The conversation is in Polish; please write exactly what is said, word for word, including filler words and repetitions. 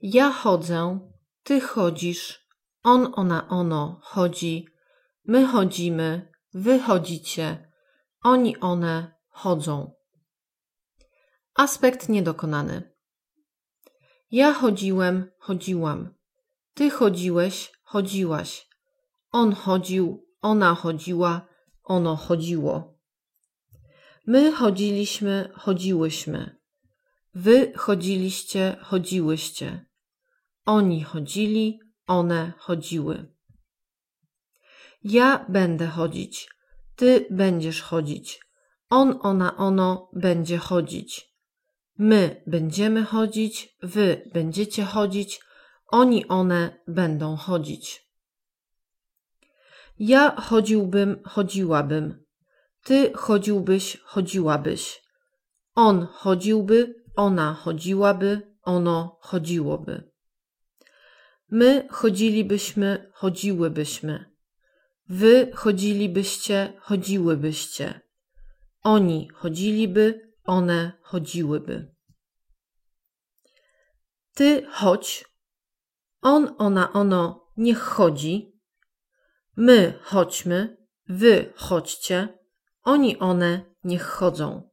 Ja chodzę, ty chodzisz, on, ona, ono chodzi, my chodzimy, wy chodzicie, oni, one chodzą. Aspekt niedokonany. Ja chodziłem, chodziłam. Ty chodziłeś, chodziłaś. On chodził, ona chodziła, ono chodziło. My chodziliśmy, chodziłyśmy. Wy chodziliście, chodziłyście. Oni chodzili, one chodziły. Ja będę chodzić, ty będziesz chodzić. On, ona, ono będzie chodzić. My będziemy chodzić, wy będziecie chodzić, oni, one będą chodzić. Ja chodziłbym, chodziłabym. Ty chodziłbyś, chodziłabyś. On chodziłby, ona chodziłaby, ono chodziłoby. My chodzilibyśmy, chodziłybyśmy. Wy chodzilibyście, chodziłybyście. Oni chodziliby, one chodziłyby. Ty chodź. On, ona, ono niech chodzi. My chodźmy, wy chodźcie. Oni, one niech chodzą.